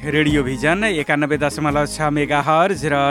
Radio vision 91.6 megahertz र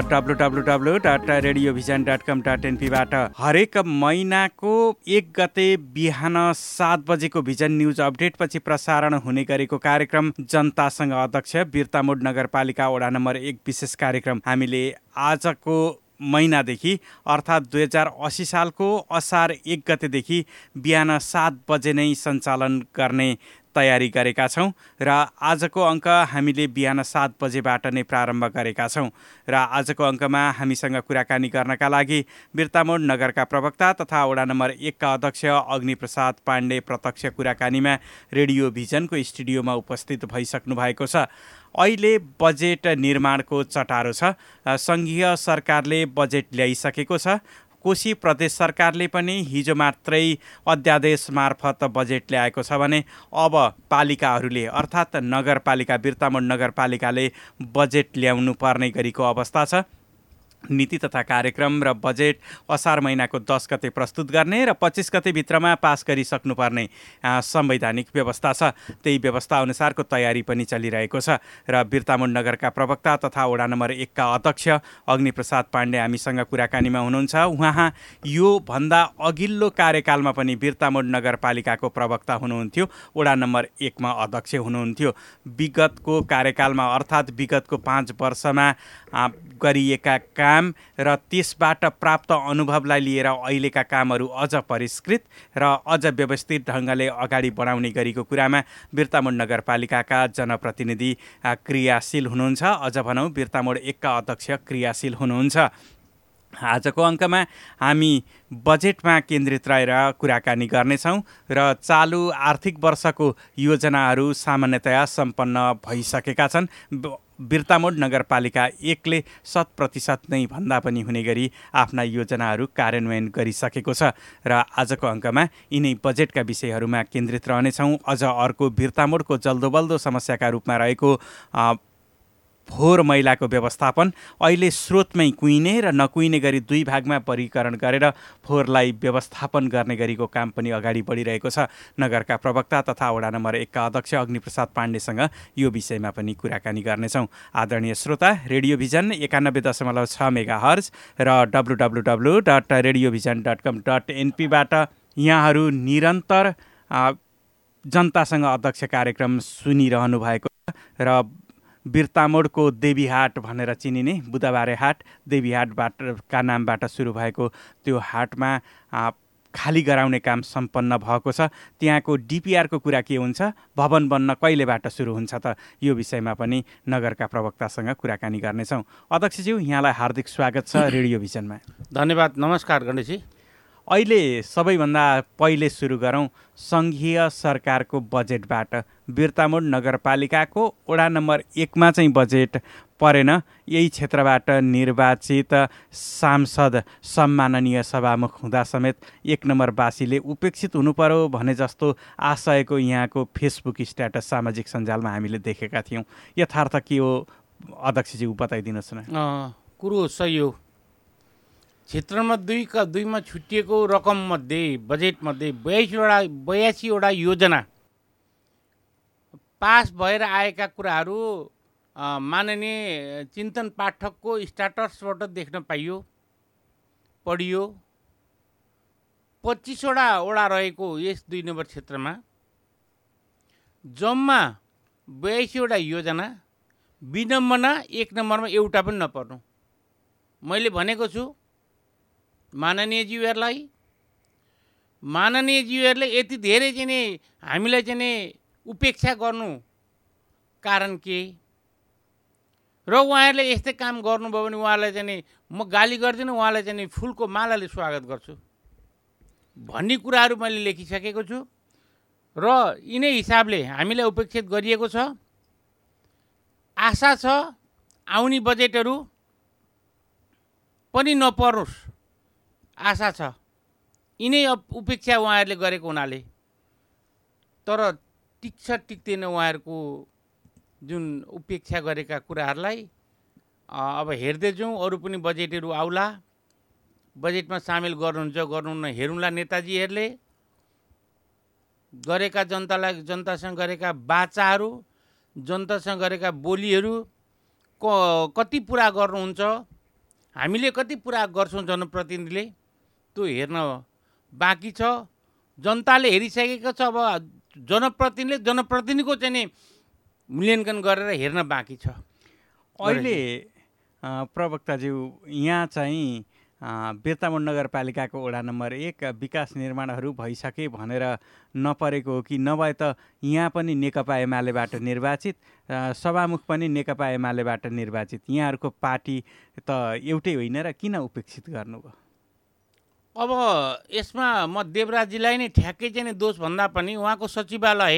www.radiovision.com.np बाट हरेक महिनाको 1 गते बिहान 7 बजेको भिजन न्युज अपडेटपछि प्रसारण हुने गरेको कार्यक्रम जनतासँग अध्यक्ष बिर्तामोड नगरपालिका वडा नम्बर 1 विशेष कार्यक्रम हामीले आजको महिनादेखि अर्थात् 2080 सालको असार 1 गतेदेखि बिहान 7 बजे नै सञ्चालन गर्ने तयारी गरेका छौँ र आजको अङ्क हामीले बिहान 7 बजेबाट नै प्रारम्भ गरेका छौँ र आजको अङ्कमा हामीसँग कुराकानी गर्नका लागि बिर्तामोड नगरका प्रवक्ता तथा वडा नम्बर 1 का अध्यक्ष अग्निप्रसाद पाण्डे प्रत्यक्ष कुराकानीमा रेडियो भिजनको स्टुडियोमा उपस्थित भइसक्नु भएको छ। अहिले बजेट निर्माणको चटारो छ। सङ्घीय सरकारले बजेट ल्याइसकेको छ। कोशी प्रदेश सरकारले पनि हिजो मात्रै अध्यादेश मार्फत बजेट ल्याएको छ भने अब पालिकाहरूले अर्थात् नगरपालिका बिर्तामोड नगरपालिकाले बजेट ल्याउनु पर्ने गरेको अवस्था छ। नीति तथा कार्यक्रम र बजेट असार महिनाको 10 गते प्रस्तुत गर्ने र 25 गते भित्रमा पास गरिसक्नुपर्ने संवैधानिक व्यवस्था छ। त्यही व्यवस्था अनुसारको तयारी पनि चलिरहेको छ र बिर्तामोड नगरका प्रवक्ता तथा वडा नम्बर 1 का अध्यक्ष अग्निप्रसाद पाण्डे हामीसँग कुराकानीमा हुनुहुन्छ। उहाँ यो भन्दा अघिल्लो कार्यकालमा पनि बिर्तामोड नगरपालिकाको प्रवक्ता हुनुहुन्थ्यो, वडा नम्बर 1 मा अध्यक्ष हुनुहुन्थ्यो। विगतको कार्यकालमा अर्थात् विगतको 5 वर्षमा गरिएका काम र त्यसबाट प्राप्त अनुभवलाई लिएर अहिलेका कामहरू अझ परिष्कृत र अझ व्यवस्थित ढङ्गले अगाडि बढाउने गरेको कुरामा बिर्तामोड नगरपालिकाका जनप्रतिनिधि क्रियाशील हुनुहुन्छ। अझ भनौँ बिर्तामोड 1 का अध्यक्ष क्रियाशील हुनुहुन्छ। आजको अङ्कमा हामी बजेटमा केन्द्रित रहेर कुराकानी गर्नेछौँ र चालु आर्थिक वर्षको योजनाहरू सामान्यतया सम्पन्न भइसकेका छन्। बिर्तामोड नगरपालिका 1 ले 100% नै भन्दा पनि हुने गरी आफ्ना योजनाहरू कार्यान्वयन गरिसकेको छ र आजको अङ्कमा यिनै बजेटका विषयहरूमा केन्द्रित रहनेछौँ। अझ अर्को बिर्तामोडको जल्दोबल्दो समस्याका रूपमा रहेको फोहोर मैलाको व्यवस्थापन अहिले स्रोतमै कुहिने र नकुहिने गरी 2 भागमा वर्गीकरण गरेर फोहोरलाई व्यवस्थापन गर्ने गरेको काम पनि अगाडि बढिरहेको छ। नगरका प्रवक्ता तथा वडा नम्बर 1 का अध्यक्ष अग्निप्रसाद पाण्डेसँग यो विषयमा पनि कुराकानी गर्नेछौँ। आदरणीय श्रोता, रेडियो भिजन 91.6 मेगाहर्ज र www.radiovision.com.np बाट यहाँहरू निरन्तर जनतासँग अध्यक्ष कार्यक्रम सुनिरहनु भएको छ र बिर्तामोडको देवीहाट भनेर चिनिने बुधबारे हाट देवीहाटका नामबाट सुरु भएको त्यो हाटमा खाली गराउने काम सम्पन्न भएको छ। त्यहाँको डिपिआरको कुरा के हुन्छ, भवन बन्न कहिलेबाट सुरु हुन्छ त यो विषयमा पनि नगरका प्रवक्तासँग कुराकानी गर्नेछौँ। अध्यक्षज्यू, यहाँलाई हार्दिक स्वागत छ रेडियो भिजनमा। धन्यवाद। नमस्कार गणेशजी। अहिले सबैभन्दा पहिले सुरु गरौँ सङ्घीय सरकारको बजेटबाट। बिर्तामोड नगरपालिकाको वडा नम्बर 1 मा चाहिँ बजेट परेन। यही क्षेत्रबाट निर्वाचित सांसद सम्माननीय सभामुख हुँदा समेत 1 नम्बरवासीले उपेक्षित हुनु पर्यो भने जस्तो आशयको यहाँको फेसबुक स्ट्याटस सामाजिक सञ्जालमा हामीले देखेका थियौँ। यथार्थ के हो अध्यक्षज्यू, बताइदिनुहोस् न। कुरो सही हो। क्षेत्र नम्बर 2 मा छुटिएको रकम मध्ये बजेटमध्ये 82वटा योजना पास भएर आएका कुराहरू माननीय चिन्तन पाठकको स्ट्याटसबाट देख्न पाइयो, पढियो। 25वटा वडा रहेको यस 2 नम्बर क्षेत्रमा जम्मा 82वटा योजना विडम्बना 1 नम्बरमा एउटा पनि नपर्नु। मैले भनेको छु माननीयज्यूहरूले यति धेरै चाहिँ नि हामीलाई चाहिँ नि उपेक्षा गर्नु कारण के र उहाँहरूले यस्तै काम गर्नुभयो भने उहाँलाई चाहिँ नि म गाली गर्दिनँ, उहाँलाई चाहिँ नि फुलको मालाले स्वागत गर्छु भन्ने कुराहरू मैले लेखिसकेको छु र यिनै हिसाबले हामीलाई उपेक्षित गरिएको छ। आशा छ आउने बजेटहरू पनि नपरोस्, आशा छ। यिनै उपेक्षा उहाँहरूले गरेको हुनाले। तर टिक्छ टिक्दैन उहाँहरूको जुन उपेक्षा गरेका कुराहरूलाई अब हेर्दै जाउँ। अरू पनि बजेटहरू आउला, बजेटमा सामेल गर्नुहुन्छ गर्नुहुन्न हेरौँला। नेताजीहरूले गरेका जनतासँग गरेका बाचाहरू जनतासँग गरेका बोलीहरू कति पुरा गर्नुहुन्छ, हामीले कति पुरा गर्छौँ जनप्रतिनिधिले, त्यो हेर्न बाँकी छ। जनताले हेरिसकेको छ, अब जनप्रतिनिधिको चाहिँ नि मूल्याङ्कन गरेर हेर्न बाँकी छ। अहिले प्रवक्ताज्यू यहाँ चाहिँ बिर्तामोड नगरपालिकाको वडा नम्बर 1 विकास निर्माणहरू भइसके भनेर नपरेको हो कि नभए त यहाँ पनि नेकपा एमालेबाट निर्वाचित, सभामुख पनि नेकपा एमालेबाट निर्वाचित, यहाँहरूको पार्टी त एउटै होइन र किन उपेक्षित गर्नुभयो? अब यसमा म देवराजीलाई नै ठ्याक्कै चाहिँ नि दोष भन्दा पनि उहाँको सचिवालय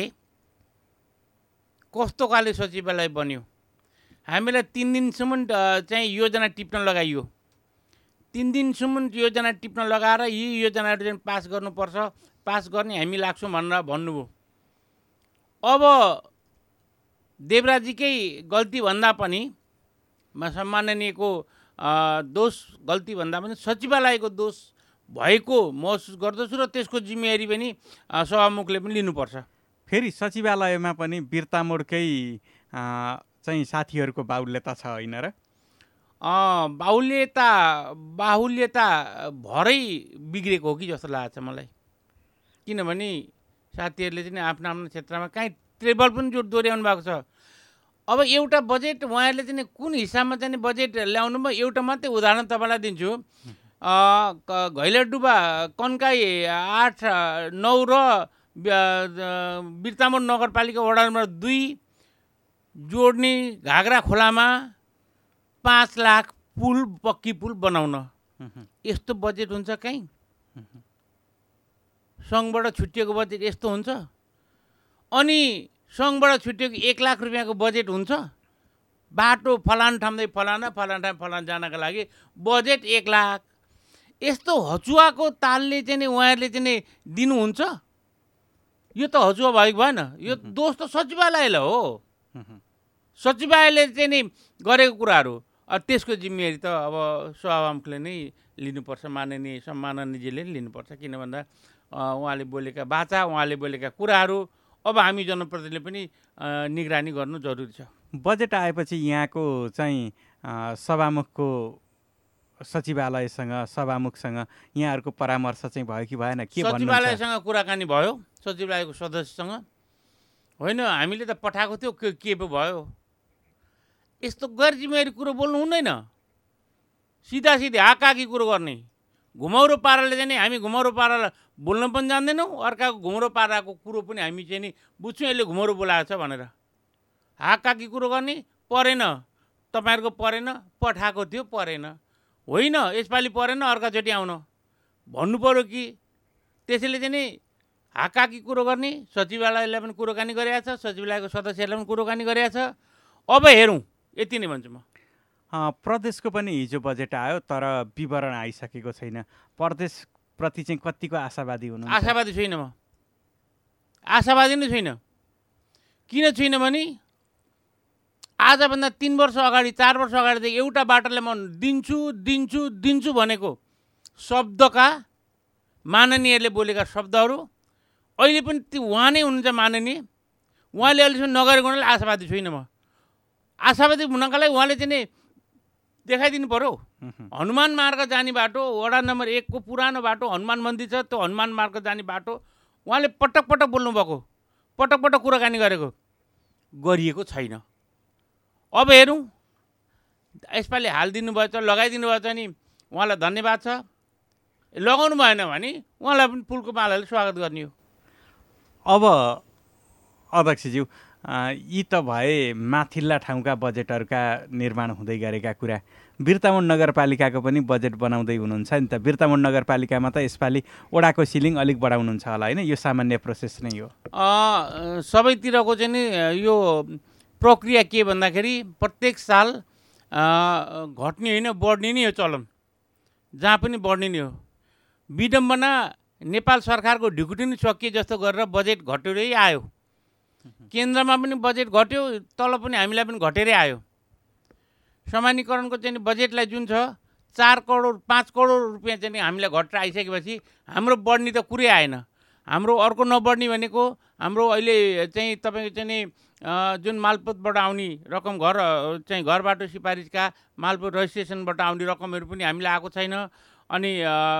कस्तो खाले सचिवालय बन्यो, हामीलाई 3 दिनसम्म चाहिँ योजना टिप्न लगाइयो। 3 दिनसम्म योजना टिप्न लगाएर यी योजनाहरू चाहिँ पास गर्नुपर्छ, पास गर्ने हामी लाग्छौँ भनेर भन्नुभयो। अब देवराजीकै गल्ती भन्दा पनि सम्माननीयको दोष गल्ती भन्दा पनि सचिवालयको दोष भएको महसुस गर्दछु र त्यसको जिम्मेवारी पनि सभामुखले पनि लिनुपर्छ। फेरि सचिवालयमा पनि बिर्तामोडकै चाहिँ साथीहरूको बाहुल्यता छ होइन र? बाहुल्यता भरै बिग्रेको हो कि जस्तो लाग्छ मलाई। किनभने साथीहरूले चाहिँ आफ्नो आफ्नो क्षेत्रमा काहीँ टेबल पनि दोहोऱ्याउनु भएको छ। अब एउटा बजेट उहाँहरूले चाहिँ कुन हिसाबमा चाहिँ बजेट ल्याउनु भयो, एउटा मात्रै उदाहरण तपाईँलाई दिन्छु। घैलाडुबा कन्काई 8, 9 र बिर्तामोड नगरपालिका वडा नम्बर 2 जोड्ने घागरा खोलामा 5 लाख पुल, पक्की पुल बनाउन यस्तो बजेट हुन्छ कहीँ? सङ्घबाट छुट्टिएको बजेट यस्तो हुन्छ? अनि सङ्घबाट छुट्टिएको 1 लाख रुपियाँको बजेट हुन्छ? बाटो फलान ठाउँदै फलाना जानका लागि बजेट 1 लाख। यस्तो हचुवाको तालले चाहिँ नि उहाँहरूले चाहिँ नि दिनुहुन्छ? यो त हचुवा भएको भएन, यो दोष त सचिवालयलाई हो। सचिवालयले चाहिँ नि गरेको कुराहरू, त्यसको जिम्मेवारी त अब सभामुखले नै लिनुपर्छ, माननीय सम्माननीयजीले लिनुपर्छ। किन भन्दा उहाँले बोलेका बाचा, उहाँले बोलेका कुराहरू अब हामी जनप्रतिनिधिले पनि निगरानी गर्नु जरुरी छ। बजेट आएपछि यहाँको चाहिँ सभामुखको सचिवालयसँग, सभामुखसँग यहाँहरूको परामर्श चाहिँ भयो कि भएन? के भन्नुहुन्छ? सचिवालयसँग कुराकानी भयो, सचिवालयको सदस्यसँग। होइन, हामीले त पठाएको थियो, के पो भयो? यस्तो गैरजिम्मेवारी कुरो बोल्नु हुँदैन। सिधा हाकाकी कुरो गर्ने, घुमाउरो पाराले चाहिँ नि हामी घुमाउरो पारा बोल्न पनि जान्दैनौँ, अर्काको घुमाउरो पाराको कुरो पनि हामी चाहिँ नि बुझ्छौँ यसले घुमाउरो बोलाएको छ भनेर। हाकाकी कुरो गर्ने, परेन तपाईँहरूको परेन, पठाएको थियो परेन, होइन यसपालि परेन अर्काचोटि आउन भन्नु पऱ्यो कि? त्यसैले चाहिँ नि हाकाकी कुरो गर्ने, सचिवालयलाई पनि कुरोकानी गरेको छ, सचिवालयको सदस्यहरूलाई पनि कुरोकानी गरेको छ। अब हेरौँ, यति नै भन्छु म। प्रदेशको पनि हिजो बजेट आयो तर विवरण आइसकेको छैन। प्रदेशप्रति चाहिँ कतिको आशावादी हुनुहुन्छ? आशावादी छुइनँ म, आशावादी नै छुइनँ। किन छुइनँ भने आजभन्दा 3 वर्ष अगाडि, 4 वर्ष अगाडिदेखि एउटा बाटोले म दिन्छु भनेको शब्दका माननीयहरूले बोलेका शब्दहरू अहिले पनि उहाँ नै हुनुहुन्छ माननीय। उहाँले अहिलेसम्म नगरेको हुनाले आशावादी छुइनँ म। आशावादी हुनका लागि उहाँले चाहिँ नि देखाइदिनु पर्यो। हनुमान मार्ग जाने बाटो, वडा नम्बर 1 को पुरानो बाटो हनुमान मन्दिर छ, त्यो हनुमान मार्ग जाने बाटो उहाँले पटक पटक बोल्नुभएको, पटक पटक कुराकानी गरेको, गरिएको छैन। अब हेरौँ, यसपालि हालिदिनु भएछ, लगाइदिनु भएछ नि उहाँलाई धन्यवाद छ। लगाउनु भएन भने उहाँलाई पनि फुलको मालाले स्वागत गर्ने हो। अब अध्यक्षज्यू, यी त भए माथिल्ला ठाउँका बजेटहरूका निर्माण हुँदै गरेका कुरा। बिर्तामोड नगरपालिकाको पनि बजेट बनाउँदै हुनुहुन्छ नि त। बिर्तामोड नगरपालिकामा त यसपालि वडाको सिलिङ अलिक बढाउनुहुन्छ होला होइन? यो सामान्य प्रोसेस नै हो। सबैतिरको चाहिँ नि यो प्रक्रिया के भन्दाखेरि प्रत्येक साल घट्ने होइन बढ्ने नै हो चलन, जहाँ पनि बढ्ने नै हो। विडम्बना नेपाल सरकारको ढिकुटी नै सकिए जस्तो गरेर बजेट घटेरै आयो। केन्द्रमा पनि बजेट घट्यो, तल पनि हामीलाई पनि घटेरै आयो। सामान्यकरणको चाहिँ बजेटलाई जुन छ 4 करोड 5 करोड रुपियाँ चाहिँ हामीलाई घटेर आइसकेपछि हाम्रो बढ्ने त कुरै आएन। हाम्रो अर्को नबढ्ने भनेको हाम्रो अहिले चाहिँ तपाईँको चाहिँ नि जुन मालपोतबाट आउने रकम चाहिँ घरबाटो सिफारिसका मालपोत रजिस्ट्रेसनबाट आउने रकमहरू पनि हामीलाई आएको छैन। अनि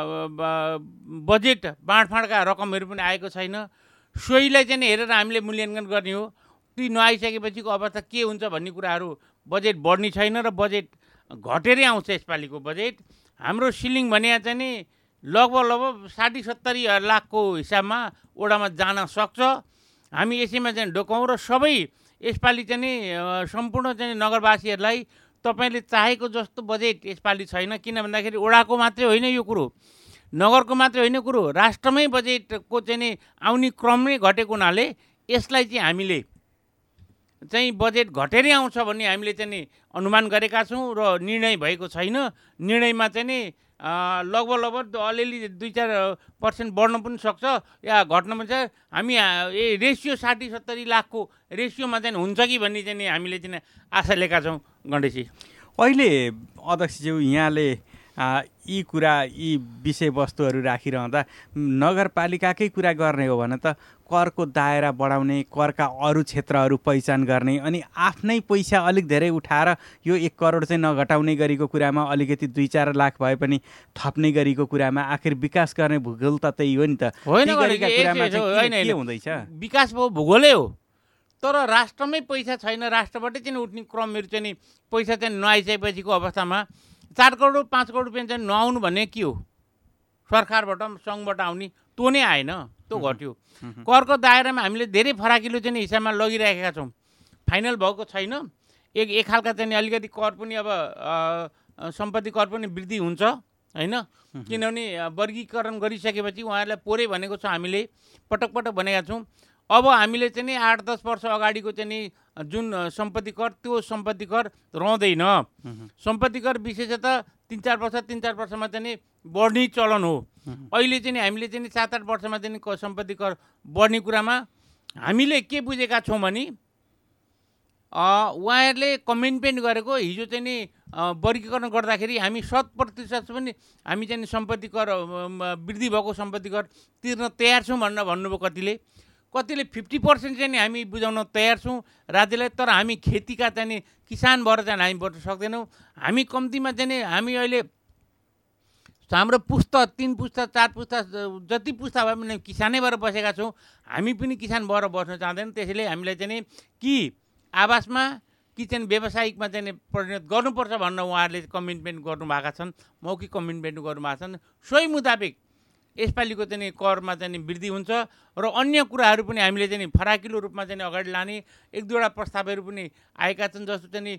बजेट बाँडफाँडका रकमहरू पनि आएको छैन। सोहीलाई चाहिँ हेरेर हामीले मूल्याङ्कन गर्ने हो। ती नआइसकेपछिको अवस्था के हुन्छ भन्ने कुराहरू बजेट बढ्ने छैन र बजेट घटेरै आउँछ यसपालिको बजेट। हाम्रो सिलिङ भने चाहिँ नि लगभग 60-70 लाखको हिसाबमा ओडामा जान सक्छ। हामी यसैमा चाहिँ ढोकाउँ र सबै यसपालि चाहिँ नि सम्पूर्ण चाहिँ नगरवासीहरूलाई तपाईँले चाहेको जस्तो बजेट यसपालि छैन। किन भन्दाखेरि ओडाको मात्रै होइन यो कुरो, नगरको मात्रै होइन कुरो, राष्ट्रमै बजेटको चाहिँ नि आउने क्रम नै घटेको हुनाले यसलाई चाहिँ हामीले चाहिँ बजेट घटेरै आउँछ भन्ने हामीले चाहिँ नि अनुमान गरेका छौँ र निर्णय भएको छैन। निर्णयमा चाहिँ नि लगभग अलिअलि 2-4% बढ्न पनि सक्छ या घट्न पनि सक्छ। हामी रेसियो 60-70 लाखको रेसियोमा चाहिँ हुन्छ कि भन्ने चाहिँ नि हामीले चाहिँ आशा लिएका छौँ गणेशजी। अहिले अध्यक्षज्यू यहाँले यी विषयवस्तुहरू राखिरहँदा नगरपालिकाकै कुरा गर्ने हो भने त करको दायरा बढाउने, करका अरू क्षेत्रहरू पहिचान गर्ने, अनि आफ्नै पैसा अलिक धेरै उठाएर यो 1 करोड चाहिँ नघटाउने गरीको कुरामा अलिकति 2-4 लाख भए पनि थप्ने गरीको कुरामा आखिर विकास गर्ने भूगोल त त्यही हो नि त। के हुँदैछ? विकास भूगोलै हो, तर राष्ट्रमै पैसा छैन। राष्ट्रबाटै चाहिँ उठ्ने क्रमहरू चाहिँ नि पैसा चाहिँ नआइसकेपछिको अवस्थामा 4 करोड 5 करोड रुपियाँ चाहिँ नआउनु भन्ने के हो? सरकारबाट सङ्घबाट आउने त्यो नै आएन, त्यो घट्यो। करको दायरामा हामीले धेरै फराकिलो चाहिँ हिसाबमा लगिरहेका छौँ। फाइनल भएको छैन। एक खालका चाहिँ अलिकति कर पनि अब सम्पत्ति कर पनि वृद्धि हुन्छ होइन, किनभने वर्गीकरण गरिसकेपछि उहाँहरूलाई पोरे भनेको छ। हामीले पटक पटक भनेका छौँ। अब हामीले चाहिँ नि 8-10 वर्ष अगाडिको चाहिँ नि जुन सम्पत्ति कर, त्यो सम्पत्ति कर रहँदैन। सम्पत्ति कर विशेषतः 3-4 वर्षमा चाहिँ नि बढ्ने चलन हो। अहिले चाहिँ हामीले चाहिँ 7-8 वर्षमा चाहिँ सम्पत्ति कर बढ्ने कुरामा हामीले के बुझेका छौँ भने उहाँहरूले कमिटमेन्ट गरेको हिजो चाहिँ नि वर्गीकरण गर्दाखेरि हामी 100% पनि हामी चाहिँ सम्पत्ति कर वृद्धि भएको सम्पत्ति कर तिर्न तयार छौँ भनेर भन्नुभयो। कतिले 50% चाहिँ हामी बुझाउन तयार छौँ राज्यलाई। तर हामी खेतीका चाहिँ किसान भएर चाहिँ हामी बस्न सक्दैनौँ। हामी कम्तीमा चाहिँ हामी अहिले हाम्रो पुस्ता 3 पुस्ता 4 पुस्ता जति पुस्ता भए पनि किसानै भएर बसेका छौँ। हामी पनि किसान भएर बस्न चाहँदैनौँ। त्यसैले हामीलाई चाहिँ कि आवासमा कि चाहिँ व्यावसायिकमा चाहिँ परिणत गर्नुपर्छ भनेर उहाँहरूले कमिटमेन्ट गर्नुभएका छन्, मौखिक कमिटमेन्ट गर्नुभएका छन्। सोही मुताबिक यसपालिको चाहिँ करमा चाहिँ वृद्धि हुन्छ र अन्य कुराहरू पनि हामीले चाहिँ फराकिलो रूपमा चाहिँ अगाडि लाने 1-2वटा प्रस्तावहरू पनि आएका छन्। जस्तो चाहिँ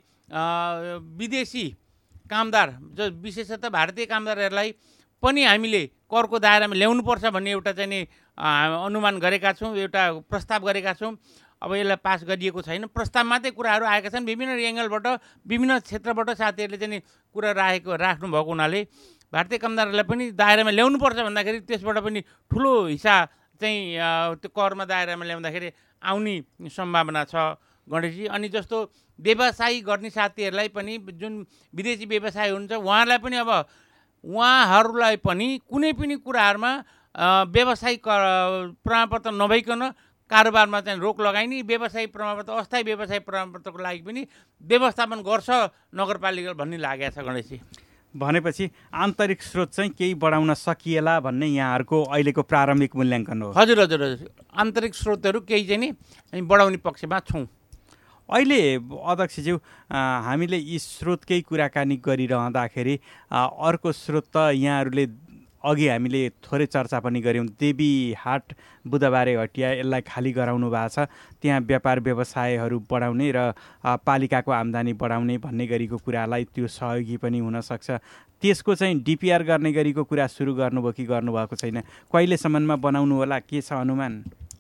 विदेशी कामदार, विशेषतः भारतीय कामदारहरूलाई पनि हामीले करको दायरामा ल्याउनुपर्छ भन्ने एउटा चाहिँ अनुमान गरेका छौँ, एउटा प्रस्ताव गरेका छौँ। अब यसलाई पास गरिएको छैन, प्रस्ताव मात्रै कुराहरू आएका छन्। विभिन्न एङ्गलबाट विभिन्न क्षेत्रबाट साथीहरूले चाहिँ कुरा राख्नु भएको हुनाले भारतीय कामदारहरूलाई पनि दायरामा ल्याउनुपर्छ भन्दाखेरि त्यसबाट पनि ठुलो हिस्सा चाहिँ त्यो करमा दायरामा ल्याउँदाखेरि आउने सम्भावना छ गणेशजी। अनि जस्तो व्यवसाय गर्ने साथीहरूलाई पनि, जुन विदेशी व्यवसाय हुन्छ उहाँहरूलाई पनि अब उहाँहरूलाई पनि कुनै पनि कुराहरूमा व्यावसायिक प्रमाणपत्र नभइकन कारोबारमा चाहिँ रोक लगाइने, व्यवसायिक प्रमाणपत्र अस्थायी व्यवसाय प्रमाणपत्रको लागि पनि व्यवस्थापन गर्छ नगरपालिका भन्ने लागेको छ गणेशजी। भनेपछि आन्तरिक स्रोत चाहिँ केही बढाउन सकिएला भन्ने यहाँहरूको अहिलेको प्रारम्भिक मूल्याङ्कन हो? हजुर हजुर हजुर, आन्तरिक स्रोतहरू केही चाहिँ नि बढाउने पक्षमा छौँ। अहिले अध्यक्षज्यू हामीले यी स्रोतकै कुराकानी गरिरहँदाखेरि अर्को स्रोत त यहाँहरूले अघि हामीले थोरै चर्चा पनि गऱ्यौँ, देवीहाट बुधबारे हटिया, यसलाई खाली गराउनु भएको छ। त्यहाँ व्यापार व्यवसायहरू बढाउने र पालिकाको आम्दानी बढाउने भन्ने गरीको कुरालाई त्यो सहयोगी पनि हुनसक्छ। त्यसको चाहिँ डिपिआर गर्ने गरीको कुरा सुरु गर्नुभयो कि गर्नुभएको छैन? कहिलेसम्ममा बनाउनु होला, के छ अनुमान?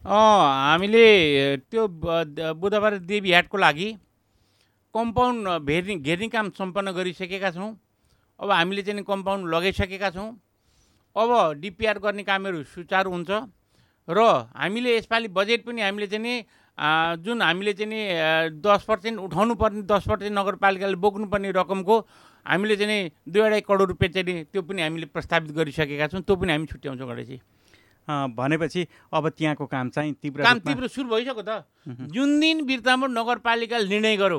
हामीले त्यो बुधबार देवीहाटको लागि कम्पाउन्ड घेर्ने काम सम्पन्न गरिसकेका छौँ। अब हामीले चाहिँ कम्पाउन्ड लगाइसकेका छौँ। अब डिपिआर गर्ने कामहरू सुचारू हुन्छ र हामीले यसपालि बजेट पनि हामीले चाहिँ नि जुन हामीले चाहिँ नि 10% उठाउनु पर्ने, 10% नगरपालिकाले बोक्नुपर्ने रकमको हामीले चाहिँ नि 2-2.5 करोड रुपियाँ चाहिँ त्यो पनि हामीले प्रस्तावित गरिसकेका छौँ। त्यो पनि हामी छुट्याउँछौँ गणेशजी। भनेपछि अब त्यहाँको काम चाहिँ तीव्र सुरु भइसक्यो त। जुन दिन बिर्तामोड नगरपालिकाले निर्णय गर्यो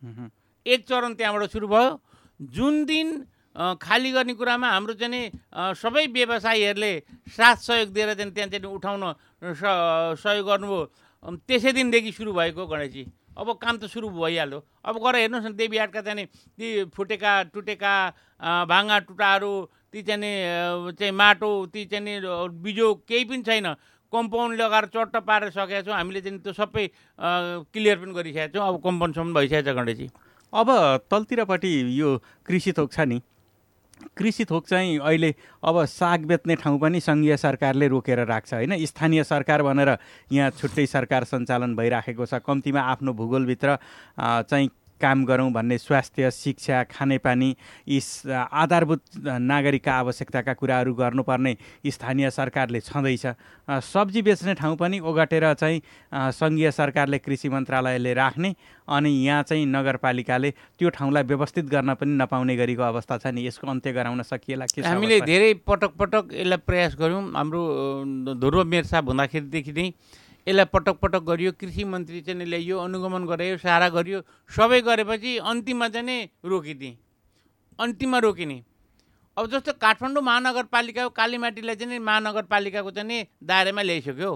एक चरण त्यहाँबाट सुरु भयो। जुन दिन खाली गर्ने कुरामा हाम्रो चाहिँ सबै व्यवसायीहरूले साथ सहयोग दिएर चाहिँ त्यहाँ चाहिँ उठाउन सहयोग गर्नुभयो, त्यसै दिनदेखि सुरु भएको गणेशजी। अब काम त सुरु भइहाल्यो। अब गएर हेर्नुहोस् न देवीहाटका चाहिँ ती फुटेका टुटेका भाङ्गा टुटाहरू, ती चाहिँ माटो, ती चाहिँ बिजो केही पनि छैन। कम्पाउन्ड लगाएर चट्ट पारेर सकेका छौँ हामीले चाहिँ त्यो सबै क्लियर पनि गरिसकेका छौँ। अब कम्पाउन्डसम्म भइसकेको छ गणेशजी। अब तलतिरपट्टि यो कृषि थोक छ नि, कृषि थोक चाहिँ अहिले अब साग बेच्ने ठाउँ पनि सङ्घीय सरकारले रोकेर राख्छ होइन। स्थानीय सरकार भनेर यहाँ छुट्टै सरकार सञ्चालन भइराखेको छ। कम्तीमा आफ्नो भूगोलभित्र चाहिँ काम गरौँ भन्ने स्वास्थ्य, शिक्षा, खानेपानी यी आधारभूत नागरिकका आवश्यकताका कुराहरू गर्नुपर्ने स्थानीय सरकारले छँदैछ। सब्जी बेच्ने ठाउँ पनि ओगटेर चाहिँ सङ्घीय सरकारले कृषि मन्त्रालयले राख्ने, अनि यहाँ चाहिँ नगरपालिकाले त्यो ठाउँलाई व्यवस्थित गर्न पनि नपाउने गरेको अवस्था छ नि। यसको अन्त्य गराउन सकिएला के? हामीले धेरै पटक यसलाई प्रयास गऱ्यौँ। हाम्रो ध्रुव मेयर साहब हुँदाखेरिदेखि नै यसलाई पटक गरियो। कृषि मन्त्री चाहिँ ल्याइयो, अनुगमन गरायो, सारा गरियो, सबै गरेपछि अन्तिममा चाहिँ नै रोकिदिए, अन्तिममा रोकिने। अब जस्तो काठमाडौँ महानगरपालिका कालीमाटीलाई चाहिँ महानगरपालिकाको चाहिँ नि दायरामा ल्याइसक्यो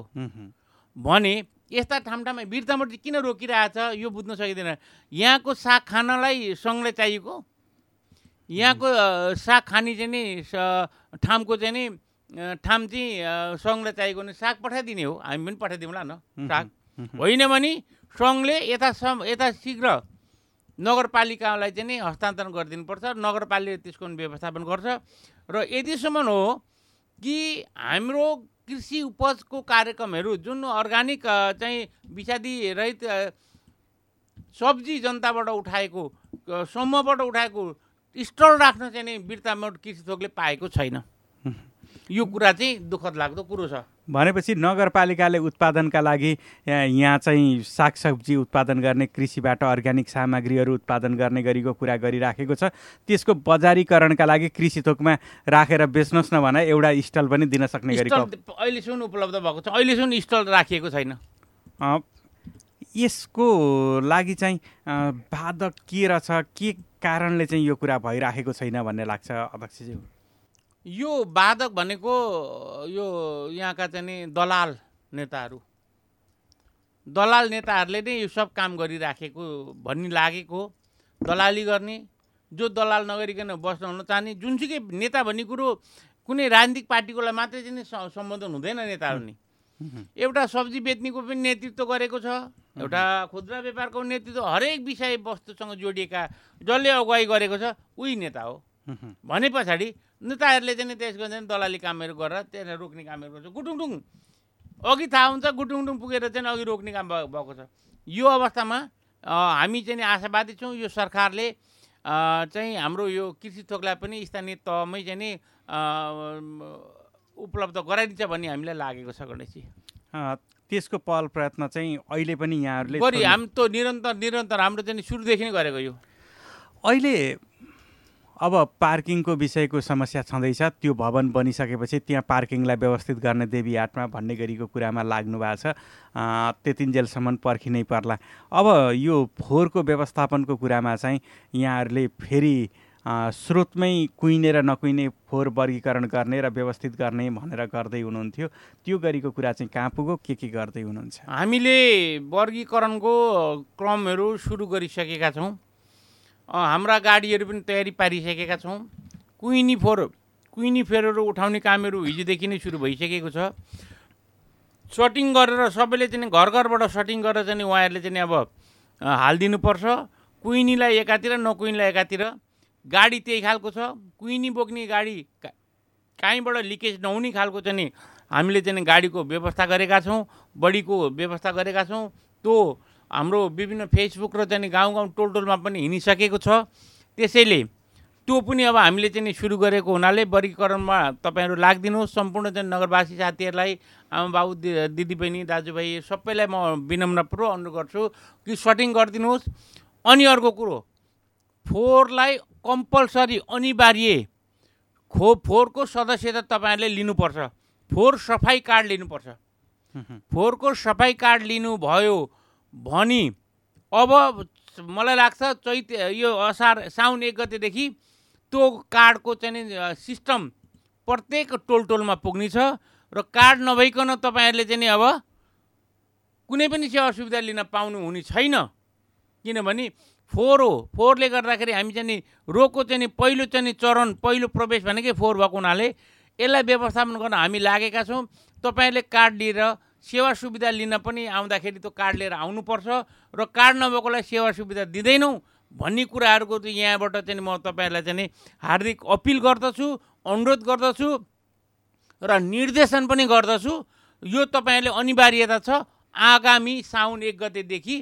भने यस्ता ठाउँमा बिर्तामोड किन रोकिरहेछ यो बुझ्न सकिँदैन। यहाँको साग खानलाई सङ्घले चाहिएको, यहाँको साग खाने चाहिँ नि ठाउँको चाहिँ नि ठाम चाहिँ सङ्घले चाहिएको भने साग पठाइदिने हो, हामी पनि पठाइदिउँला न साग। होइन भने सङ्घले यता शीघ्र नगरपालिकालाई चाहिँ नि हस्तान्तरण गरिदिनुपर्छ, नगरपालिकाले त्यसको व्यवस्थापन गर्छ। र यतिसम्म हो कि हाम्रो कृषि उपजको कार्यक्रमहरू जुन अर्ग्यानिक चाहिँ विषादी रहित सब्जी जनताबाट उठाएको, समूहबाट उठाएको स्टल राख्न चाहिँ नि बिर्तामोड कृषि थोकले पाएको छैन। यो कुरा चाहिँ दुःखद लाग्दो कुरो छ। भनेपछि नगरपालिकाले उत्पादनका लागि यहाँ चाहिँ सागसब्जी उत्पादन गर्ने, कृषिबाट अर्ग्यानिक सामग्रीहरू उत्पादन गर्ने गरीको कुरा गरिराखेको छ। त्यसको बजारीकरणका लागि कृषि थोकमा राखेर बेच्नुहोस् न भने एउटा स्टल पनि दिन सक्ने गरेको अहिलेसम्म उपलब्ध भएको छ, अहिलेसम्म स्टल राखिएको छैन। यसको लागि चाहिँ बाधक के रहेछ, के कारणले चाहिँ यो कुरा भइराखेको छैन भन्ने लाग्छ अध्यक्षज्यू? यो बाधक भनेको यो यहाँका चाहिँ नि दलाल नेताहरूले नै यो सब काम गरिराखेको भन्ने लागेको। दलाली गर्ने, जो दलाल नगरिकन बस्न हुन चाहने जुनसुकै नेता भन्ने कुरो कुनै राजनीतिक पार्टीकोलाई मात्रै चाहिँ सम्बोधन हुँदैन। नेताहरू नि एउटा सब्जी बेच्नेको पनि नेतृत्व गरेको छ, एउटा खुद्रा व्यापारको नेतृत्व, हरेक विषयवस्तुसँग जोडिएका जसले अगुवाई गरेको छ उही नेता हो भने पछाडि नेताहरूले चाहिँ त्यसको चाहिँ दलाली कामहरू गरेर त्यसलाई रोक्ने कामहरू गर्छ। गुटुङटुङ अघि थाहा हुन्छ, गुटुङटुङ पुगेर चाहिँ अघि रोक्ने काम भएको छ। यो अवस्थामा हामी चाहिँ आशावादी छौँ यो सरकारले चाहिँ हाम्रो यो कृषि थोकलाई पनि स्थानीय तहमै चाहिँ नि उपलब्ध गराइदिन्छ भन्ने हामीलाई लागेको छ गणेशजी। त्यसको पहल प्रयत्न चाहिँ अहिले पनि यहाँहरूले हामी त निरन्तर हाम्रो चाहिँ सुरुदेखि नै गरेको यो। अहिले अब पार्किङको विषयको समस्या छँदैछ। त्यो भवन बनिसकेपछि त्यहाँ पार्किङलाई व्यवस्थित गर्ने देवीहाटमा भन्ने गरीको कुरामा लाग्नु भएको छ। त्यतिन्जेलसम्म पर्खिनै पर्ला। अब यो फोहोरको व्यवस्थापनको कुरामा चाहिँ यहाँहरूले फेरि स्रोतमै कुहिने र नकुहिने फोहोर वर्गीकरण गर्ने र व्यवस्थित गर्ने भनेर गर्दै हुनुहुन्थ्यो। त्यो गरीको कुरा चाहिँ कहाँ पुग्यो, के गर्दै हुनुहुन्छ? हामीले वर्गीकरणको क्रमहरू सुरु गरिसकेका छौँ। हाम्रा गाडीहरू पनि तयारी पारिसकेका छौँ। कुहिनी फोहोरहरू उठाउने कामहरू हिजोदेखि नै सुरु भइसकेको छ। सटिङ गरेर सबैले चाहिँ घरबाट सटिङ गरेर चाहिँ उहाँहरूले चाहिँ अब हालिदिनुपर्छ। कुहिनीलाई एकातिर, नकुहिनीलाई एकातिर। गाडी त्यही खालको छ। कुहिनी बोक्ने गाडी कहीँबाट लिकेज नहुने खालको चाहिँ हामीले चाहिँ गाडीको व्यवस्था गरेका छौँ, बडीको व्यवस्था गरेका छौँ। त्यो हाम्रो विभिन्न फेसबुक र चाहिँ गाउँ टोलमा पनि हिँडिसकेको छ। त्यसैले त्यो पनि अब हामीले चाहिँ सुरु गरेको हुनाले वर्गीकरणमा तपाईँहरू लागिदिनुहोस्। सम्पूर्ण चाहिँ नगरवासी साथीहरूलाई, आमा बाबु, दिदीबहिनी, दाजुभाइ सबैलाई म विनम्रपूर्वक अनुरोध गर्छु कि सटिङ गरिदिनुहोस्। अनि अर्को कुरो, फोहोरलाई कम्पलसरी अनिवार्य फोहोरको सदस्यता तपाईँहरूले लिनुपर्छ। फोहोर सफाई कार्ड लिनुपर्छ। फोहोरको सफाई कार्ड लिनुभयो भनी अब मलाई लाग्छ यो असार साउन 1 गतेदेखि त्यो कार्डको चाहिँ सिस्टम प्रत्येक टोलमा पुग्नेछ र कार्ड नभइकन तपाईँहरूले चाहिँ अब कुनै पनि सेवा सुविधा लिन पाउनु हुने छैन। किनभने फोहोरले गर्दाखेरि हामी चाहिँ रोगको चाहिँ पहिलो चाहिँ चरण पहिलो प्रवेश भनेकै फोहोर भएको हुनाले यसलाई व्यवस्थापन गर्न हामी लागेका छौँ। तपाईँहरूले कार्ड लिएर सेवा सुविधा लिन पनि आउँदाखेरि त्यो कार्ड लिएर आउनुपर्छ र कार्ड नभएकोलाई सेवा सुविधा दिँदैनौँ भन्ने कुराहरूको चाहिँ यहाँबाट चाहिँ म तपाईँहरूलाई चाहिँ हार्दिक अपिल गर्दछु, अनुरोध गर्दछु र निर्देशन पनि गर्दछु। यो तपाईँहरूले अनिवार्यता छ। आगामी साउन 1 गतेदेखि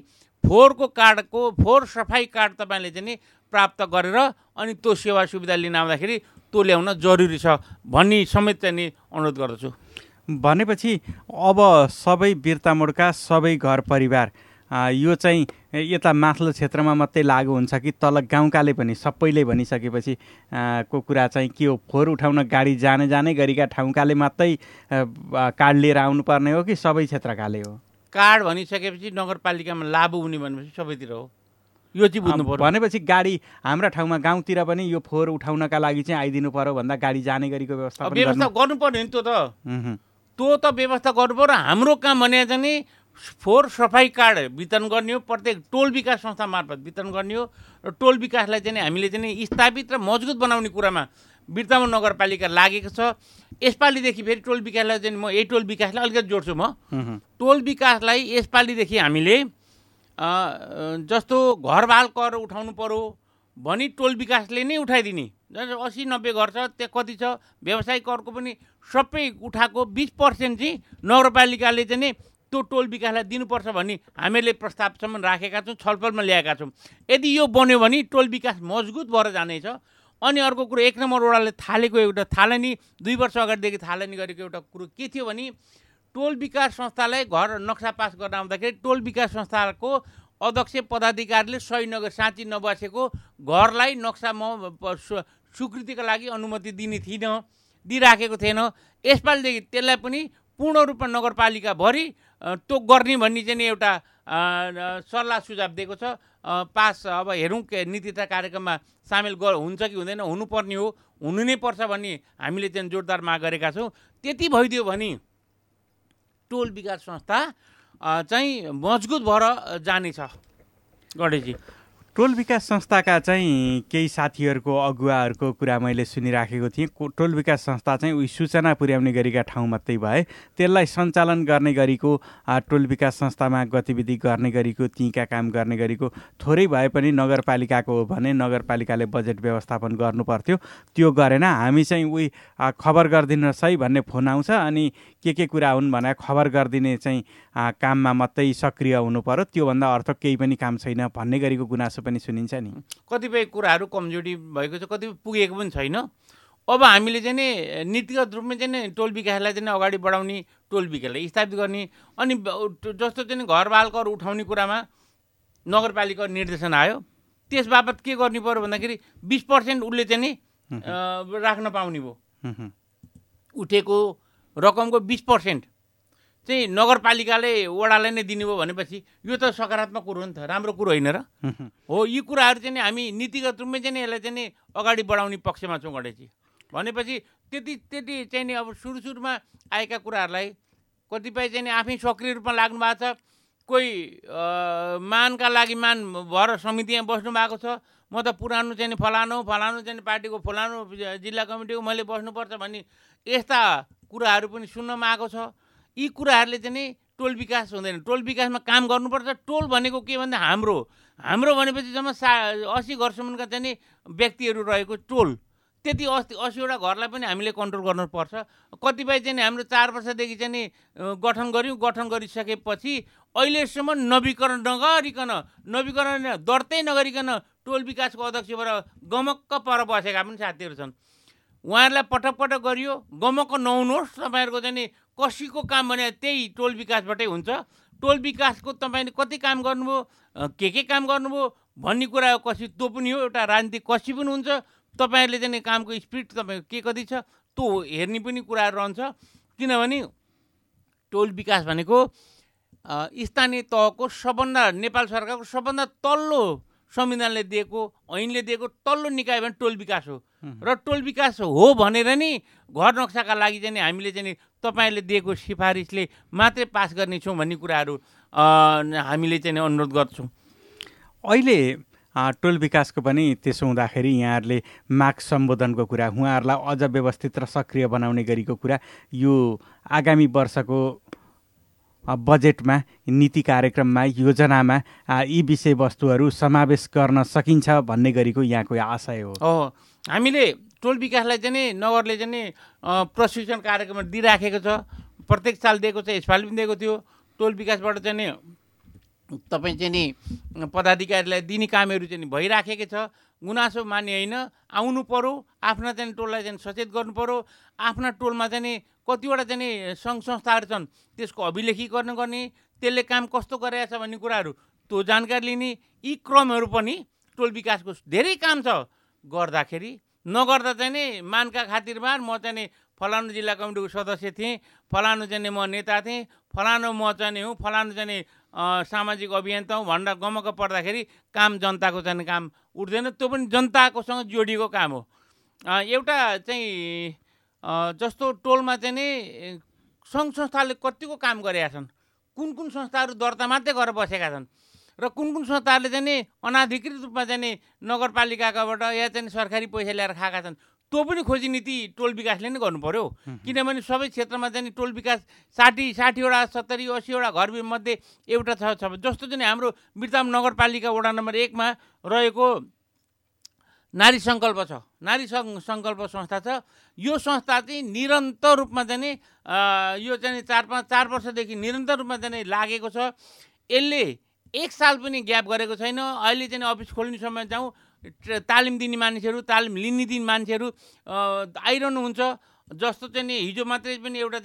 फोहोर सफाई कार्ड तपाईँले चाहिँ प्राप्त गरेर अनि त्यो सेवा सुविधा लिन आउँदाखेरि त्यो ल्याउन जरुरी छ भन्ने समेत चाहिँ अनुरोध गर्दछु। भनेपछि अब सबै बिर्तामोडका सबै घर परिवार यो चाहिँ यता माथिल्लो क्षेत्रमा मात्रै लागु हुन्छ कि तल गाउँकाले पनि सबैले भनिसकेपछि को कुरा चाहिँ के हो? फोहोर उठाउन गाडी जाने गरेका ठाउँकाले मात्रै कार्ड लिएर आउनुपर्ने हो कि सबै क्षेत्रकाले हो? कार्ड भनिसकेपछि नगरपालिकामा लागु हुने भनेपछि सबैतिर हो। यो चाहिँ बुझ्नु पर्यो। भनेपछि गाडी हाम्रा ठाउँमा गाउँतिर पनि यो फोहोर उठाउनका लागि चाहिँ आइदिनु पर्यो भन्दा गाडी जाने गरेको व्यवस्था गर्नुपर्ने नि। त्यो त व्यवस्था गर्नुपर्यो। हाम्रो काम भने चाहिँ फोहोर सफाई कार्ड वितरण गर्ने हो, प्रत्येक टोल विकास संस्था मार्फत वितरण गर्ने हो र टोल विकासलाई चाहिँ हामीले चाहिँ स्थापित र मजबुत बनाउने कुरामा बिर्तामोड नगरपालिका लागेको छ। यसपालिदेखि फेरि टोल विकासलाई चाहिँ म यही टोल विकासलाई अलिकति जोड्छु। म टोल विकासलाई यसपालिदेखि हामीले जस्तो घरबाल कर उठाउनु पर्यो भनी टोल विकासले नै उठाइदिने। 80-90 घर छ, त्यहाँ कति छ व्यवसायिक करको पनि सबै उठाएको 20% चाहिँ नगरपालिकाले चाहिँ त्यो टोल विकासलाई दिनुपर्छ भन्ने हामीले प्रस्तावसम्म राखेका छौँ, छलफलमा ल्याएका छौँ। यदि यो बन्यो भने टोल विकास मजबुत भएर जानेछ। अनि अर्को कुरो 1 नम्बर वडाले थालेको एउटा थालनी 2 वर्ष अगाडिदेखि थालनी गरेको एउटा कुरो के थियो भने टोल विकास संस्थालाई घर नक्सा पास गर्न आउँदाखेरि टोल विकास संस्थाको अध्यक्ष पदाधिकारीले सही साँची नबसेको घरलाई नक्सा स्वीकृतिका लागि अनुमति दिइराखेको थिएन। यसपालिदेखि त्यसलाई पनि पूर्ण रूपमा नगरपालिकाभरि त्यो गर्ने भन्ने चाहिँ एउटा सल्लाह सुझाव दिएको छ। पास अब हेरौँ नीति तथा कार्यक्रममा सामेल हुन्छ कि हुँदैन, हुनुपर्ने हो, हुनु नै पर्छ भन्ने हामीले चाहिँ जोरदार माग गरेका छौँ। त्यति भइदियो भने टोल विकास संस्था चाहिँ मजबुत भएर जानेछ। गणेशजी, टोल विकास संस्थाका चाहिँ केही साथीहरूको अगुवाहरूको कुरा मैले सुनिराखेको थिएँ। टोल विकास संस्था चाहिँ उही सूचना पुर्याउने गरेका ठाउँ मात्रै भए त्यसलाई सञ्चालन गर्ने गरेको टोल विकास संस्थामा गतिविधि गर्ने गरेको तीका काम गर्ने गरेको थोरै भए पनि नगरपालिकाको हो भने नगरपालिकाले बजेट व्यवस्थापन गर्नुपर्थ्यो। त्यो गरेन। हामी चाहिँ उही खबर गरिदिनुहोस् है भन्ने फोन आउँछ अनि के कुरा हुन् भने खबर गरिदिने चाहिँ काममा मात्रै सक्रिय हुनु पर्यो, त्योभन्दा अर्थ केही पनि काम छैन भन्ने गरेको गुनासो पनि सुनिन्छ नि। कतिपय कुराहरू कमजोरी भएको छ, कतिपय पुगेको पनि छैन। अब हामीले चाहिँ नि नीतिगत रूपमा चाहिँ टोल विकासलाई चाहिँ अगाडि बढाउने, टोल विकासलाई स्थापित गर्ने अनि जस्तो चाहिँ घरबाल कर उठाउने कुरामा नगरपालिका निर्देशन आयो। त्यस बापत के गर्नु पर्यो भन्दाखेरि 20% उसले चाहिँ नि राख्न पाउने भयो। उठेको रकमको 20% चाहिँ नगरपालिकाले वडालाई नै दिने भयो भनेपछि यो त सकारात्मक कुरो हो नि त, राम्रो कुरो होइन र? हो, यी कुराहरू चाहिँ हामी नीतिगत रूपमै चाहिँ यसलाई चाहिँ अगाडि बढाउने पक्षमा छौँ गणेशजी। भनेपछि त्यति चाहिँ नि अब सुरुमा आएका कुराहरूलाई कतिपय चाहिँ आफै सक्रिय रूपमा लाग्नु भएको छ। कोही मानका लागि मान भएर समितिमा बस्नु भएको छ। म त पुरानो चाहिँ फलानु चाहिँ पार्टीको फलानु जिल्ला कमिटीको मैले बस्नुपर्छ भन्ने यस्ता कुराहरू पनि सुन्नमा आएको छ। यी कुराहरूले चाहिँ टोल विकास हुँदैन। टोल विकासमा काम गर्नुपर्छ। टोल भनेको के भन्दा हाम्रो भनेपछि जम्मा 80 घरसम्मका चाहिँ व्यक्तिहरू रहेको टोल, त्यति 80वटा घरलाई पनि हामीले कन्ट्रोल गर्नुपर्छ। कतिपय चाहिँ हाम्रो 4 वर्षदेखि चाहिँ गठन गरिसकेपछि अहिलेसम्म नवीकरण दर्तै नगरिकन टोल विकासको अध्यक्षबाट गमक्क पर बसेका पनि साथीहरू छन्। उहाँहरूलाई पटक गरियो, गमक्क नहुनुहोस्, तपाईँहरूको चाहिँ कसैको काम भने त्यही टोल विकासबाटै हुन्छ। टोल विकासको तपाईँले कति काम गर्नुभयो, के काम गर्नुभयो भन्ने कुरा कसै त्यो पनि हो, एउटा राजनीतिक कसै पनि हुन्छ। तपाईँहरूले चाहिँ कामको स्पिड तपाईँको के कति छ त्यो हेर्ने पनि कुराहरू रहन्छ। किनभने टोल विकास भनेको स्थानीय तहको सबभन्दा नेपाल सरकारको सबभन्दा तल्लो संविधानले दिएको ऐनले दिएको तल्लो निकाय भने टोल विकास हो र टोल विकास हो भनेर नि घर नक्साका लागि चाहिँ हामीले चाहिँ तपाईँले दिएको सिफारिसले मात्रै पास गर्नेछौँ भन्ने कुराहरू हामीले चाहिँ अनुरोध गर्छौँ। अहिले टोल विकासको पनि त्यसो हुँदाखेरि यहाँहरूले माग सम्बोधनको कुरा, उहाँहरूलाई अझ व्यवस्थित र सक्रिय बनाउने गरीको कुरा यो आगामी वर्षको बजेटमा, नीति कार्यक्रममा, योजनामा यी विषयवस्तुहरू समावेश गर्न सकिन्छ भन्ने गरीको यहाँको आशय हो। हामीले टोल विकासलाई चाहिँ नगरले चाहिँ प्रशिक्षण कार्यक्रम दिइराखेको छ, प्रत्येक साल दिएको छ, यसपालि पनि दिएको थियो। टोल विकासबाट चाहिँ तपाईँ चाहिँ नि पदाधिकारीलाई दिने कामहरू चाहिँ भइराखेको छ। गुनासो मान्ने होइन, आउनु पर्यो, आफ्ना चाहिँ टोललाई चाहिँ सचेत गर्नु पर्यो। आफ्ना टोलमा चाहिँ कतिवटा चाहिँ सङ्घ संस्थाहरू छन्, त्यसको अभिलेखीकरण गर्ने, त्यसले काम कस्तो गरेको छ भन्ने कुराहरू त्यो जानकारी लिने, यी क्रमहरू पनि टोल विकासको धेरै काम छ। गर्दाखेरि नगर्दा चाहिँ नि मानका खातिरमा म चाहिँ फलानु जिल्ला कमिटीको सदस्य थिएँ, फलानु चाहिँ म नेता थिएँ, फलानु म चाहिँ हुँ, फलानु चाहिँ सामाजिक अभियन्ता हुँ भनेर गमक पर्दाखेरि काम जनताको चाहिँ काम उठ्दैन। त्यो पनि जनताकोसँग जोडिएको काम हो। एउटा चाहिँ जस्तो टोलमा चाहिँ नि सङ्घ संस्थाले कतिको काम गरेका छन्, कुन कुन संस्थाहरू दर्ता मात्रै गरेर बसेका छन् र कुन कुन संस्थाहरूले चाहिँ नि अनाधिकृत रूपमा चाहिँ नि नगरपालिकाबाट या चाहिँ सरकारी पैसा ल्याएर खाएका छन्, त्यो पनि खोजी नीति टोल विकासले नै गर्नु पर्यो। किनभने सबै क्षेत्रमा चाहिँ टोल विकास 60वटा 70-80वटा घरमध्ये एउटा छ। जस्तो चाहिँ हाम्रो बिर्ताम नगरपालिका वडा नम्बर 1 मा रहेको नारी सङ्कल्प छ, नारी सङ्कल्प संस्था छ। यो संस्था चाहिँ निरन्तर रूपमा चाहिँ नि यो चाहिँ 4 वर्षदेखि निरन्तर रूपमा चाहिँ लागेको छ। यसले एक साल पनि ग्याप गरेको छैन। अहिले चाहिँ अफिस खोल्ने समय जाउँ, तालिम दिने मान्छेहरू, तालिम लिने दिने मान्छेहरू आइरहनुहुन्छ। जस्तो चाहिँ हिजो मात्रै पनि एउटा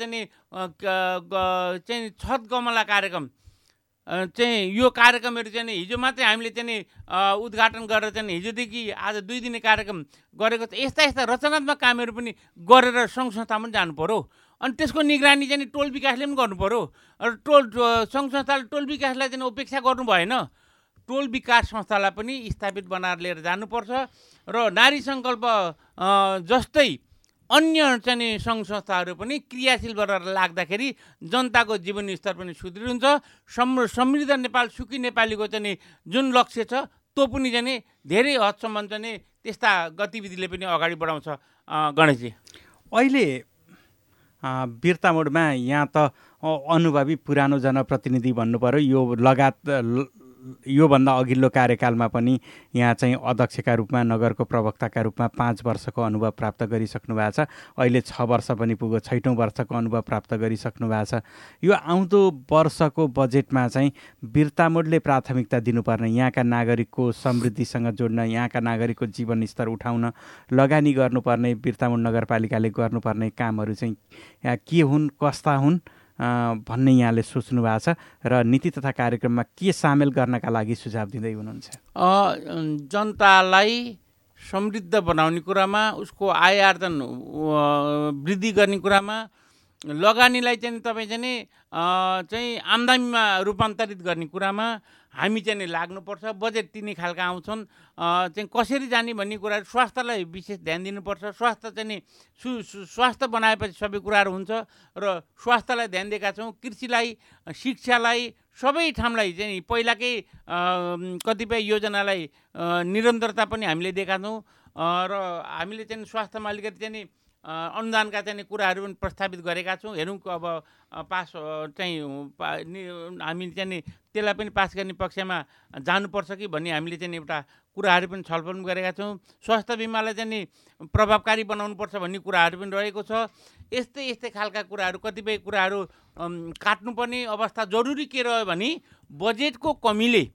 चाहिँ छत गमला कार्यक्रम चाहिँ यो कार्यक्रमहरू चाहिँ हिजो मात्रै हामीले चाहिँ उद्घाटन गरेर चाहिँ हिजोदेखि आज 2 दिने कार्यक्रम गरेको छ। यस्ता यस्ता रचनात्मक कामहरू पनि गरेर सङ्घ संस्थामा पनि जानु पर्यो। अनि त्यसको निगरानी चाहिँ टोल विकासले पनि गर्नु पर्यो। र सङ्घ संस्थाले टोल विकासलाई चाहिँ उपेक्षा गर्नु भएन। टोल विकास संस्थालाई पनि स्थापित बनाएर लिएर जानुपर्छ र नारी सङ्कल्प जस्तै अन्य चाहिँ सङ्घ संस्थाहरू पनि क्रियाशील गरेर लाग्दाखेरि जनताको जीवन स्तर पनि सुदृढ हुन्छ। समृद्ध नेपाल, सुखी नेपालीको चाहिँ जुन लक्ष्य छ त्यो पनि चाहिँ धेरै हदसम्म चाहिँ त्यस्ता गतिविधिले पनि अगाडि बढाउँछ। गणेशजी, अहिले बिर्तामोडमा यहाँ त अनुभवी पुरानो जनप्रतिनिधि भन्नु पर्यो। योभन्दा अघिल्लो कार्यकालमा पनि यहाँ चाहिँ अध्यक्षका रूपमा, नगरको प्रवक्ताका रूपमा 5 वर्षको अनुभव प्राप्त गरिसक्नु भएको छ। अहिले 6 वर्ष पनि पुग्यो, 6औँ वर्षको अनुभव प्राप्त गरिसक्नु भएको छ। यो आउँदो वर्षको बजेटमा चाहिँ बिर्तामोडले प्राथमिकता दिनुपर्ने, यहाँका नागरिकको समृद्धिसँग जोड्न, यहाँका नागरिकको जीवन स्तर उठाउन लगानी गर्नुपर्ने, बिर्तामोड नगरपालिकाले गर्नुपर्ने कामहरू चाहिँ के हुन्, कस्ता हुन् भन्ने यहाँले सोच्नु भएको छ र नीति तथा कार्यक्रममा के सामेल गर्नका लागि सुझाव दिँदै हुनुहुन्छ? जनतालाई समृद्ध बनाउने कुरामा, उसको आय आर्जन वृद्धि गर्ने कुरामा, लगानीलाई चाहिँ तपाईँ चाहिँ आम्दानीमा रूपान्तरित गर्ने कुरामा हामी चाहिँ लाग्नुपर्छ। बजेट तिनै खालका आउँछन्, चाहिँ कसरी जाने भन्ने कुराहरू, स्वास्थ्यलाई विशेष ध्यान दिनुपर्छ। स्वास्थ्य चाहिँ स्वास्थ्य बनाएपछि सबै कुराहरू हुन्छ र स्वास्थ्यलाई ध्यान दिएका छौँ। कृषिलाई, शिक्षालाई, सबै ठाउँलाई चाहिँ पहिलाकै कतिपय योजनालाई निरन्तरता पनि हामीले दिएका छौँ र हामीले चाहिँ स्वास्थ्यमा अलिकति चाहिँ अनुदानका चाहिँ कुराहरू पनि प्रस्तावित गरेका छौँ। हेरौँ अब पास चाहिँ हामी चाहिँ त्यसलाई पनि पास गर्ने पक्षमा जानुपर्छ कि भन्ने हामीले चाहिँ एउटा कुराहरू पनि छलफल गरेका छौँ। स्वास्थ्य बिमालाई चाहिँ प्रभावकारी बनाउनुपर्छ भन्ने कुराहरू पनि रहेको छ। यस्तै यस्तै खालका कुराहरू, कतिपय कुराहरू काट्नुपर्ने अवस्था जरुरी के रह्यो भने बजेटको कमीले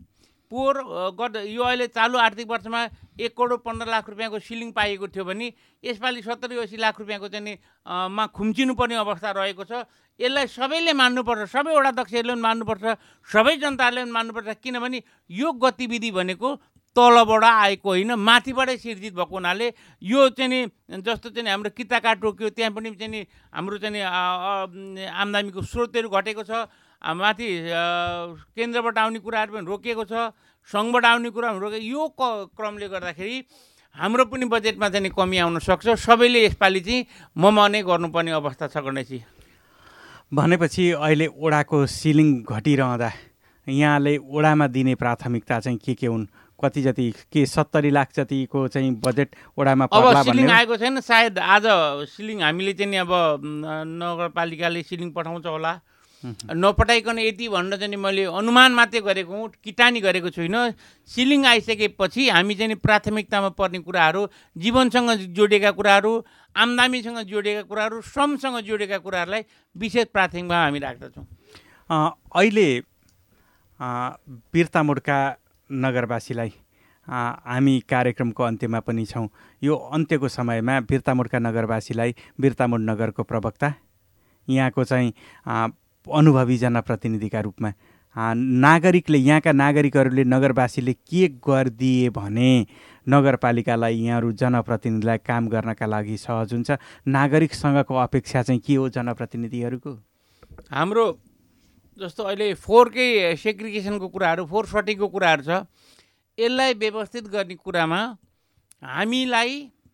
यो अहिले चालु आर्थिक वर्षमा 1 करोड 15 लाख रुपियाँको सिलिङ पाइएको थियो भने यसपालि 70-80 लाख रुपियाँको चाहिँ मा खुम्चिनुपर्ने अवस्था रहेको छ। यसलाई सबैले मान्नुपर्छ, सबै वडा अध्यक्षहरूले पनि मान्नुपर्छ, सबै जनताहरूले पनि मान्नुपर्छ। किनभने यो गतिविधि भनेको तलबाट आएको होइन, माथिबाटै सिर्जित भएको हुनाले यो चाहिँ नि जस्तो चाहिँ हाम्रो किताकाट रोक्यो त्यहाँ पनि चाहिँ नि हाम्रो चाहिँ नि आम्दानीको स्रोतहरू घटेको छ, माथि केन्द्रबाट आउने कुराहरू पनि रोकिएको छ, सङ्घबाट आउने कुराहरू रोकिएको। यो क्रमले गर्दाखेरि हाम्रो पनि बजेटमा चाहिँ नि कमी आउन सक्छ। सबैले यसपालि चाहिँ नै गर्नुपर्ने अवस्था छ गणेशजी। भनेपछि अहिले ओडाको सिलिङ घटिरहँदा यहाँले ओडामा दिने प्राथमिकता चाहिँ के हुन्? कति जति के 70 लाख जतिको चाहिँ बजेट ओडामा पर्ला? अब सिलिङ आएको छैन, सायद आज सिलिङ हामीले चाहिँ नि अब नगरपालिकाले सिलिङ पठाउँछ होला, नपठाइकन यति भनेर चाहिँ मैले अनुमान मात्रै गरेको हुँ, किटानी गरेको छुइनँ। सिलिङ आइसकेपछि हामी चाहिँ प्राथमिकतामा पर्ने कुराहरू, जीवनसँग जोडिएका कुराहरू, आम्दानीसँग जोडिएका कुराहरू, श्रमसँग जोडिएका कुराहरूलाई विशेष प्राथमिकतामा हामी राख्दछौँ। अहिले बिर्तामोडका नगरवासीलाई हामी कार्यक्रमको अन्त्यमा पनि छौँ। यो अन्त्यको समयमा बिर्तामोडका नगरवासीलाई बिर्तामोड नगरको प्रवक्ता, यहाँको चाहिँ अनुभवी जनप्रतिनिधिका रूपमा नागरिकले, यहाँका नागरिकहरूले नगरवासीले के गरिदिए भने नगरपालिकालाई, यहाँहरू जनप्रतिनिधिलाई काम गर्नका लागि सहज हुन्छ? नागरिकसँगको अपेक्षा चाहिँ के हो जनप्रतिनिधिहरूको? हाम्रो जस्तो अहिले 4K सेग्रिगेसनको कुराहरू, 440को कुराहरू छ, यसलाई व्यवस्थित गर्ने कुरामा हामीलाई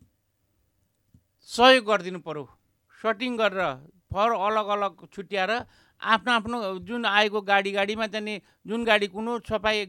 सहयोग गरिदिनु पर्यो। सटिङ गरेर फर अलग अलग छुट्याएर आफ्नो आफ्नो जुन आएको गाडीमा चाहिँ नि जुन गाडी कुनो सफाइ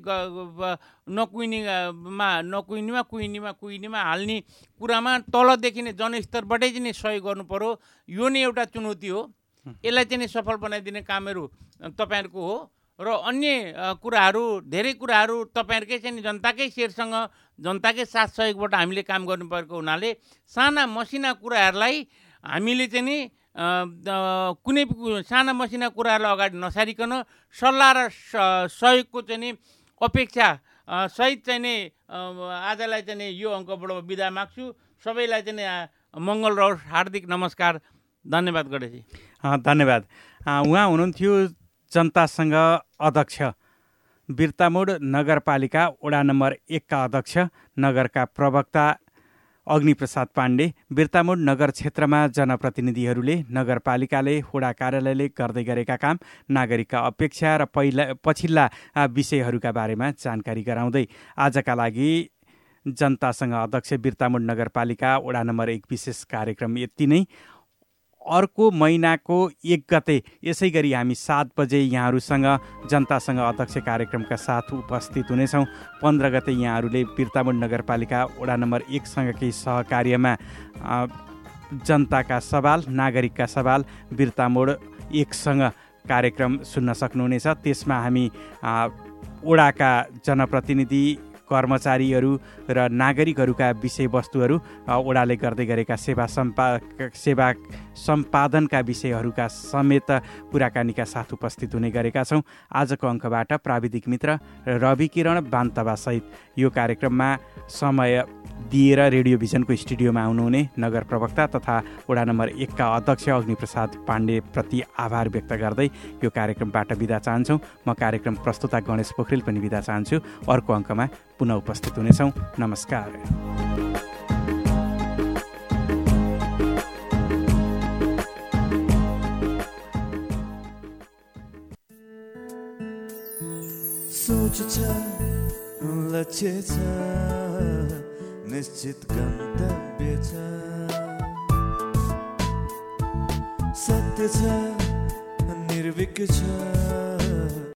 कुइनीमा हाल्ने कुरामा तलदेखि नै जनस्तरबाटै चाहिँ नि सहयोग गर्नु पर्यो। यो नै एउटा चुनौती हो। यसलाई चाहिँ नि सफल बनाइदिने कामहरू तपाईँहरूको हो र अन्य कुराहरू, धेरै कुराहरू तपाईँहरूकै चाहिँ नि जनताकै शेरसँग, जनताकै साथ सहयोगबाट हामीले काम गर्नुपरेको हुनाले साना मसिना कुराहरूलाई हामीले चाहिँ नि कुनै साना मसिना कुराहरूलाई अगाडि नसारिकन सल्लाह र सहयोगको चाहिँ नि अपेक्षा सहित चाहिँ नि आजलाई चाहिँ नि यो अङ्कबाट बिदा माग्छु। सबैलाई चाहिँ नि मङ्गल रहोस्। हार्दिक नमस्कार, धन्यवाद गणेशजी। धन्यवाद। उहाँ हुनुहुन्थ्यो जनतासँग अध्यक्ष, बिर्तामोड नगरपालिका वडा नम्बर 1 का अध्यक्ष, नगरका प्रवक्ता अग्निप्रसाद पाण्डे। बिर्तामोड नगर क्षेत्रमा जनप्रतिनिधिहरूले नगरपालिकाले, वडा कार्यालयले गर्दै गरेका काम, नागरिकका अपेक्षा र पछिल्ला विषयहरूका बारेमा जानकारी गराउँदै आजका लागि जनतासँग अध्यक्ष बिर्तामोड नगरपालिका वडा नम्बर 1 विशेष कार्यक्रम यति नै। अर्को महिनाको 1 गते यसै गरी हामी 7 बजे यहाँहरूसँग जनतासँग अध्यक्ष कार्यक्रमका साथ उपस्थित हुनेछौँ। 15 गते यहाँहरूले बिर्तामोड नगरपालिका वडा नम्बर 1 सँगकै सहकार्यमा जनताका सवाल, नागरिकका सवाल बिर्तामोड 1 सँग कार्यक्रम सुन्न सक्नुहुनेछ। त्यसमा हामी वडाका जनप्रतिनिधि, कर्मचारीहरू र नागरिकहरूका विषयवस्तुहरू, वडाले गर्दै गरेका सेवा सम्पादनका विषयहरूका समेत कुराकानीका साथ उपस्थित हुने गरेका छौँ। आजको अङ्कबाट प्राविधिक मित्र रवि किरण बान्तवासहित यो कार्यक्रममा समय दिएर रेडियो भिजनको स्टुडियोमा आउनुहुने नगर प्रवक्ता तथा वडा नम्बर 1 का अध्यक्ष अग्निप्रसाद पाण्डेप्रति आभार व्यक्त गर्दै यो कार्यक्रमबाट बिदा चाहन्छौँ। म कार्यक्रम प्रस्तुता गणेश पोखरेल पनि बिदा चाहन्छु। अर्को अङ्कमा पुनः उपस्थित हुनेछौँ। नमस्कार। सोच छ, लक्ष्य छ, निश्चित गन्तव्य छ, सत्य छ, निर्भीक छ।